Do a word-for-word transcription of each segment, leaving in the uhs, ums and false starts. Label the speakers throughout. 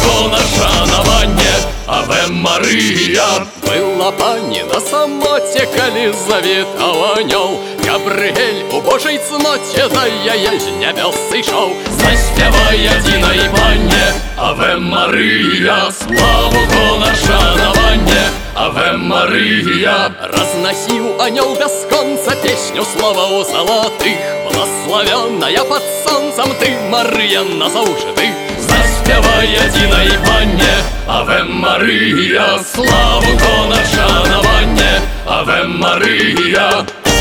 Speaker 1: гона шанаванне, Аве Мария.
Speaker 2: Была пані на самоті, коли завітав анёл Габриэль у Божій цноті, да яє з небес сійшов.
Speaker 1: Заспявай одиной панне, Аве Мария, славу гона шанаванне, Аве Мария.
Speaker 2: Разносил анёл бесконца песню слова у золотых. Благословенная под солнцем ты, Мария, назавжди.
Speaker 1: Заспявай одиной панне, Аве Мария, славу гона шанаванне, Аве Мария.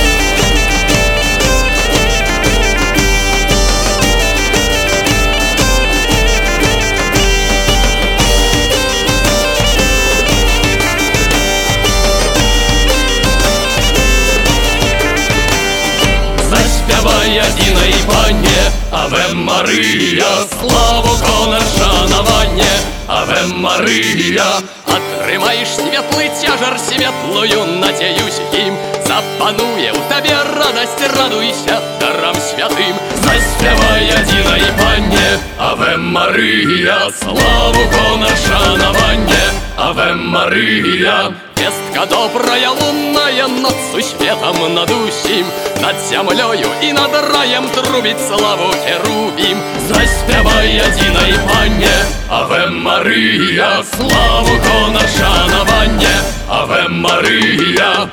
Speaker 1: Заспявай одиной панне, Аве Мария, славу гона шанаванне, Аве Мария.
Speaker 2: Атрымаеш светлый цяжар, светлую надеюсь ім. Запануе у табе радость, радуйся дарам святым.
Speaker 1: Заспявай одиной панне, Аве Мария, славу гона шанаванне, Аве Мария.
Speaker 2: Вестка добрая, лунная, над светом над усім. Над землею и над раем трубить славу херувим.
Speaker 1: Заспявай одиной панне, Аве Мария, славу гона шанаванне, Аве Мария.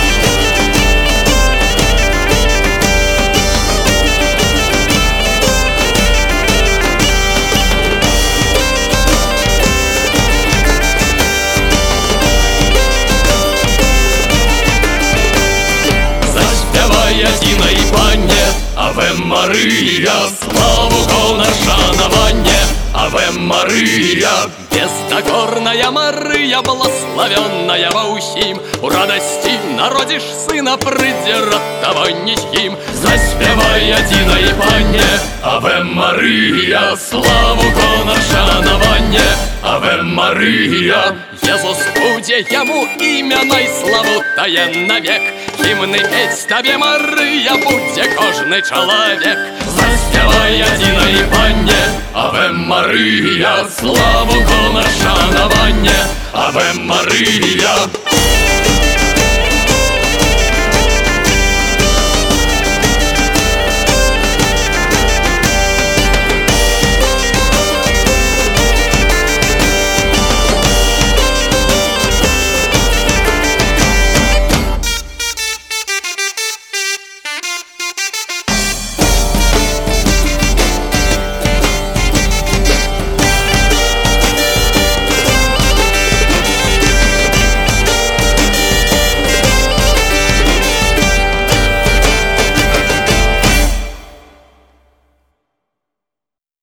Speaker 1: Одиной панне, Аве Мария, славу гона шанаванне, Аве Мария.
Speaker 2: Бездокорная Мария, благословенная во усім. У радости народишь сына, придет того низким.
Speaker 1: Заспявай одиной панне, Аве Мария, славу гона шанаванне, Аве Мария.
Speaker 2: Езус буде яму імя найславу тає навек. Гімни петь табе, Мария, буде кожний чоловік.
Speaker 1: Заспявай одиной панне, Аве Мария, славу гона шанаванне, Аве Мария.